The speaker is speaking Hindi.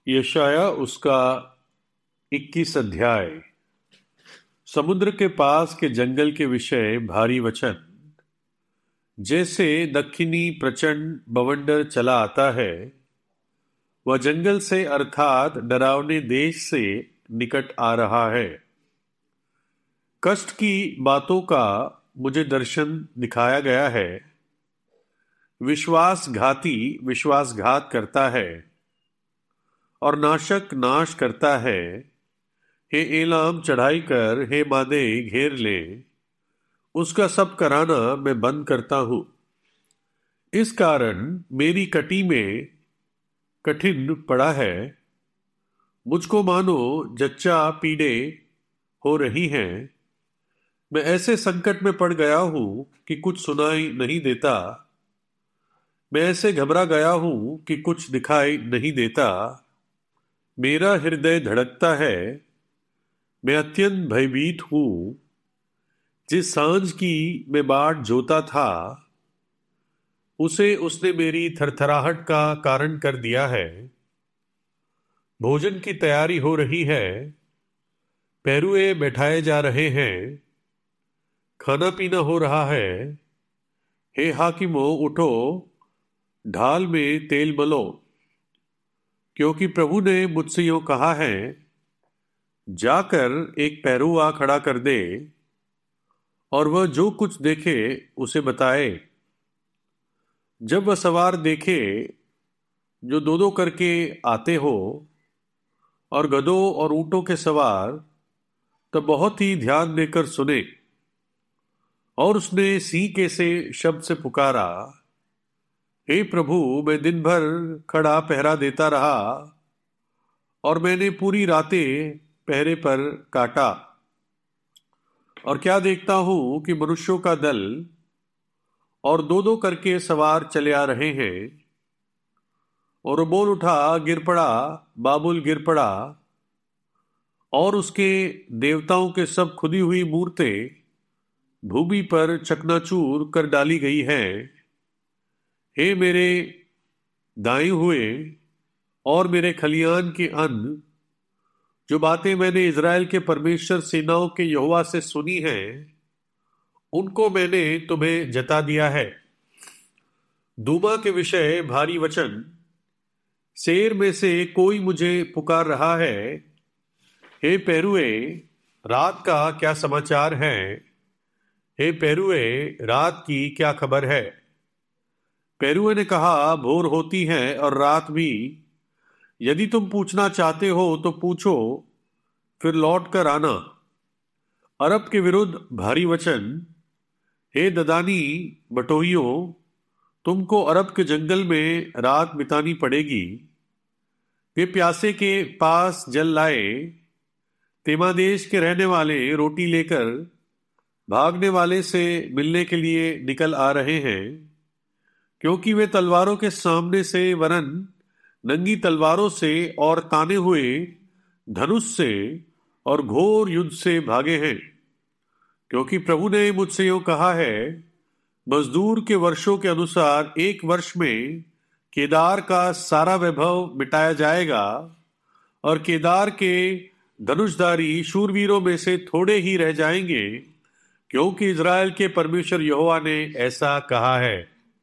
यशाया उसका 21 अध्याय। समुद्र के पास के जंगल के विषय भारी वचन। जैसे दक्षिणी प्रचंड बवंडर चला आता है, वह जंगल से अर्थात डरावने देश से निकट आ रहा है। कष्ट की बातों का मुझे दर्शन दिखाया गया है। विश्वासघाती विश्वासघात करता है और नाशक नाश करता है। हे एलाम चढ़ाई कर, हे मादे घेर ले। उसका सब कराना मैं बंद करता हूं। इस कारण मेरी कटी में कठिन पड़ा है। मुझको मानो जच्चा पीड़े हो रही हैं। मैं ऐसे संकट में पड़ गया हूं कि कुछ सुनाई नहीं देता। मैं ऐसे घबरा गया हूं कि कुछ दिखाई नहीं देता। मेरा हृदय धड़कता है। मैं अत्यंत भयभीत हूं। जिस सांझ की मैं बाट जोता था, उसे उसने मेरी थरथराहट का कारण कर दिया है। भोजन की तैयारी हो रही है। पैरुए बैठाए जा रहे हैं। खाना पीना हो रहा है। हे हाकिमो, उठो, ढाल में तेल मलो, क्योंकि प्रभु ने मुझसे यूं कहा है, जाकर एक पैरुआ खड़ा कर दे और वह जो कुछ देखे उसे बताए। जब वह सवार देखे जो दो दो करके आते हो और गधों और ऊंटों के सवार, तब बहुत ही ध्यान देकर सुने। और उसने सीके से शब्द से पुकारा, हे प्रभु, मैं दिन भर खड़ा पहरा देता रहा और मैंने पूरी रातें पहरे पर काटा। और क्या देखता हूं कि मनुष्यों का दल और दो दो करके सवार चले आ रहे हैं। और बोल उठा, गिर पड़ा, बाबुल गिर पड़ा, और उसके देवताओं के सब खुदी हुई मूर्तें भूमि पर चकनाचूर कर डाली गई हैं। हे मेरे दाएं हुए और मेरे खलियान के अन्न, जो बातें मैंने इज़राइल के परमेश्वर सेनाओं के यहोवा से सुनी हैं, उनको मैंने तुम्हें जता दिया है। दूमा के विषय भारी वचन। शेर में से कोई मुझे पुकार रहा है, हे पेरुए, रात का क्या समाचार है? हे पेरुए, रात की क्या खबर है? पेरुए ने कहा, भोर होती है और रात भी। यदि तुम पूछना चाहते हो तो पूछो, फिर लौट कर आना। अरब के विरुद्ध भारी वचन। हे ददानी बटोहियों, तुमको अरब के जंगल में रात बितानी पड़ेगी। वे प्यासे के पास जल लाए। तेमा देश के रहने वाले रोटी लेकर भागने वाले से मिलने के लिए निकल आ रहे हैं, क्योंकि वे तलवारों के सामने से वरन नंगी तलवारों से और ताने हुए धनुष से और घोर युद्ध से भागे हैं। क्योंकि प्रभु ने मुझसे यूं कहा है, मजदूर के वर्षों के अनुसार एक वर्ष में केदार का सारा वैभव मिटाया जाएगा और केदार के धनुषधारी शूरवीरों में से थोड़े ही रह जाएंगे, क्योंकि इज़राइल के परमेश्वर यहोवा ने ऐसा कहा है।